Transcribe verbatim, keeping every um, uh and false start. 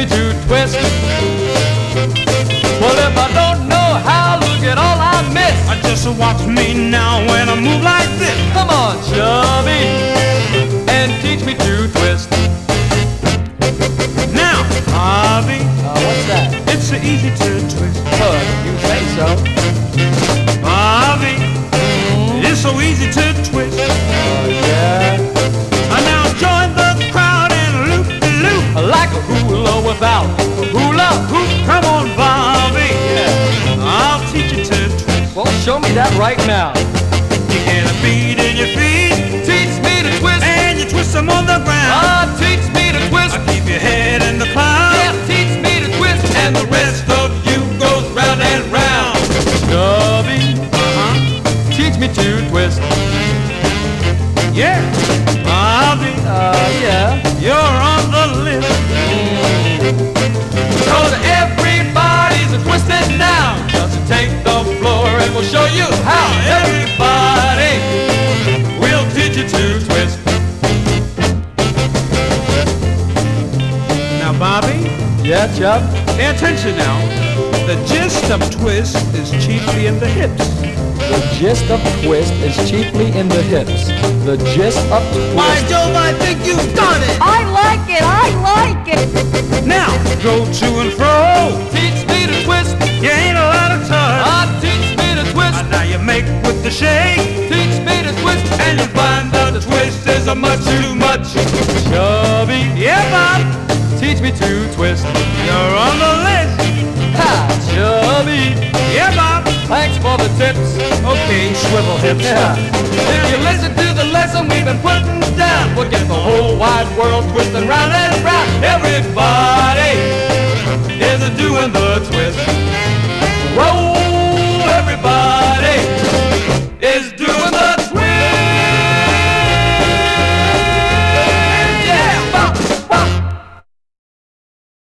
me to twist. Well, if I don't know how, look at all I miss. I just watch me now when I move like this. Come on, Chubby, and teach me to twist. Now, Bobby, Uh, what's that? it's so easy to twist. Uh, you say so. Bobby, it's so easy to twist. Oh, yeah. And now join the crowd and loop de loop. Like a hula without a hula hoop. Come on, Bobby, Yeah. I'll teach you to twist. Well, show me that right now. You get a beat in your feet Teach me to twist. and you twist them on the ground. Ah, teach me to twist. I keep your head in the clouds. Yeah, teach me to twist. And the rest of you goes round and round. Chubby, Uh-huh. teach me to twist. Yeah. Bobby, Uh, yeah. you're on the list. Cause everybody's a twisted now. Just take the floor and we'll show you how. Everybody, we'll teach you to twist. Now, Bobby, Yeah, Chub. pay attention now. The gist of twist is chiefly in the hips. The gist of twist is chiefly in the hips. The gist of twist. Jove, I think you've done it. I like it, I like it. Now, go to and fro. Teach me to twist. You ain't allowed to touch. Ah, teach me to twist. And now you make with the shake. Teach me to twist. And you find that the twist is a much too much. Chubby, Yeah, Bob, teach me to twist. you're on the list. Ha, Chubby, Yeah, Bob. thanks for the tips. Okay, swivel hips. Yeah. If you listen to the lesson we've been putting down, we'll get the whole wide world twisting round and round. Everybody.